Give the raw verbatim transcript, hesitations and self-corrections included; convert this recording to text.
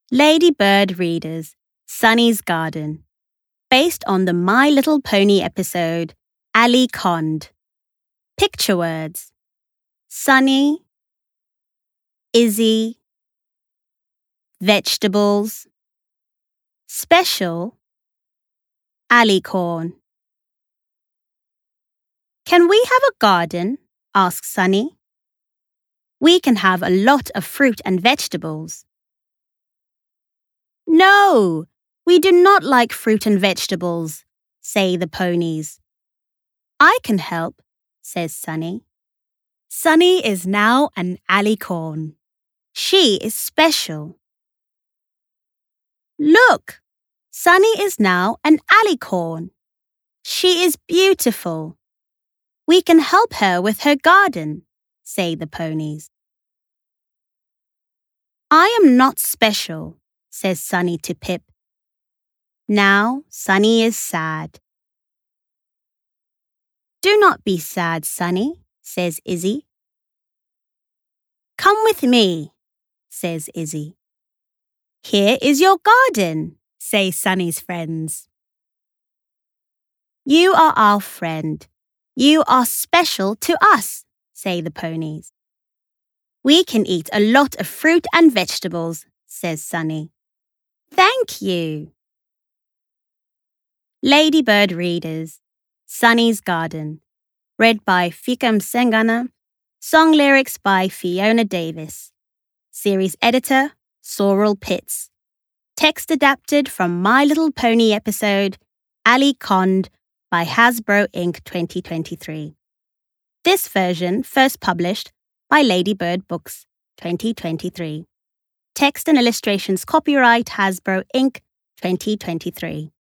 Ladybird readers, Sunny's Garden, based on the My Little Pony episode, Ali Cond. Picture words: Sunny, Izzy, vegetables, special, alicorn. Can we have a garden? Asked Sunny. We can have a lot of fruit and vegetables. No, we do not like fruit and vegetables, say the ponies. I can help, says Sunny. Sunny is now an alicorn. She is special. Look, Sunny is now an alicorn. She is beautiful. We can help her with her garden, say the ponies. I am not special, says Sunny to Pip. Now Sunny is sad. Do not be sad, Sunny, says Izzy. Come with me, says Izzy. Here is your garden, say Sunny's friends. You are our friend. You are special to us, say the ponies. We can eat a lot of fruit and vegetables, says Sunny. Thank you. Ladybird readers, Sunny's Garden, read by Fikam Sengana, song lyrics by Fiona Davis, series editor Sorrel Pitts, text adapted from My Little Pony episode Ali Cond by Hasbro Incorporated twenty twenty-three. This version first published by Ladybird Books twenty twenty-three. Text and illustrations copyright Hasbro Incorporated twenty twenty-three.